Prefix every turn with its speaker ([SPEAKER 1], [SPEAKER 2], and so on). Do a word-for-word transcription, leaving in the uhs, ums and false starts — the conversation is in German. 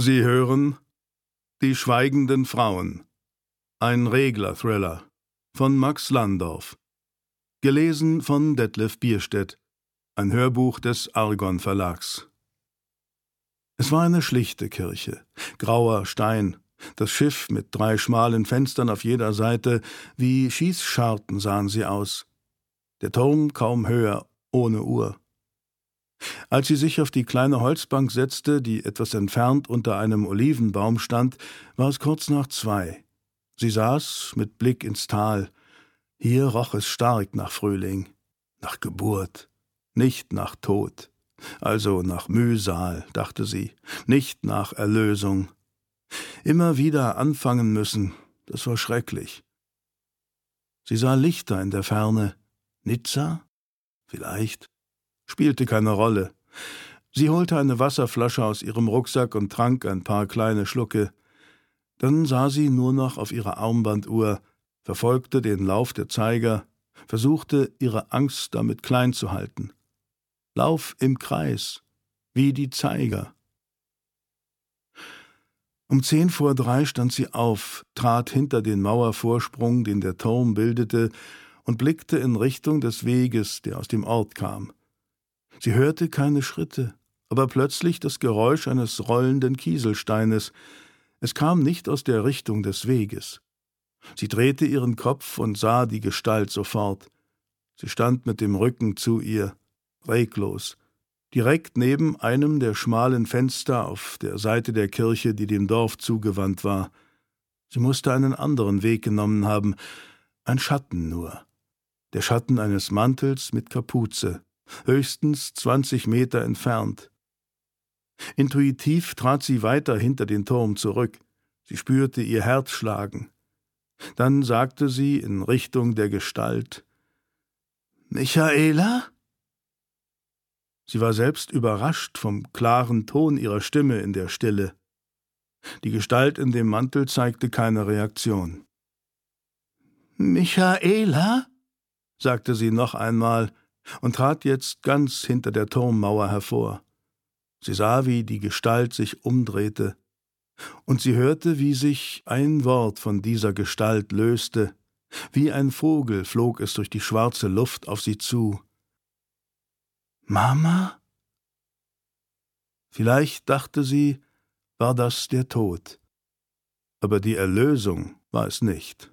[SPEAKER 1] Sie hören Die schweigenden Frauen, ein Regler-Thriller von Max Landorf, gelesen von Detlef Bierstedt, ein Hörbuch des Argon Verlags. Es war eine schlichte Kirche, grauer Stein, das Schiff mit drei schmalen Fenstern auf jeder Seite, wie Schießscharten sahen sie aus. Der Turm kaum höher, ohne Uhr. Als sie sich auf die kleine Holzbank setzte, die etwas entfernt unter einem Olivenbaum stand, war es kurz nach zwei. Sie saß mit Blick ins Tal. Hier roch es stark nach Frühling, nach Geburt, nicht nach Tod. Also nach Mühsal, dachte sie, nicht nach Erlösung. Immer wieder anfangen müssen, das war schrecklich. Sie sah Lichter in der Ferne. Nizza? Vielleicht. Spielte keine Rolle. Sie holte eine Wasserflasche aus ihrem Rucksack und trank ein paar kleine Schlucke. Dann sah sie nur noch auf ihre Armbanduhr, verfolgte den Lauf der Zeiger, versuchte, ihre Angst damit klein zu halten. Lauf im Kreis, wie die Zeiger. Um zehn vor drei stand sie auf, trat hinter den Mauervorsprung, den der Turm bildete, und blickte in Richtung des Weges, der aus dem Ort kam. Sie hörte keine Schritte, aber plötzlich das Geräusch eines rollenden Kieselsteines. Es kam nicht aus der Richtung des Weges. Sie drehte ihren Kopf und sah die Gestalt sofort. Sie stand mit dem Rücken zu ihr, reglos, direkt neben einem der schmalen Fenster auf der Seite der Kirche, die dem Dorf zugewandt war. Sie musste einen anderen Weg genommen haben, ein Schatten nur. Der Schatten eines Mantels mit Kapuze, höchstens zwanzig Meter entfernt. Intuitiv trat sie weiter hinter den Turm zurück. Sie spürte ihr Herz schlagen. Dann sagte sie in Richtung der Gestalt: »Michaela?« Sie war selbst überrascht vom klaren Ton ihrer Stimme in der Stille. Die Gestalt in dem Mantel zeigte keine Reaktion. »Michaela?« sagte sie noch einmal und trat jetzt ganz hinter der Turmmauer hervor. Sie sah, wie die Gestalt sich umdrehte, und sie hörte, wie sich ein Wort von dieser Gestalt löste. Wie ein Vogel flog es durch die schwarze Luft auf sie zu. »Mama?« Vielleicht, dachte sie, war das der Tod. Aber die Erlösung war es nicht.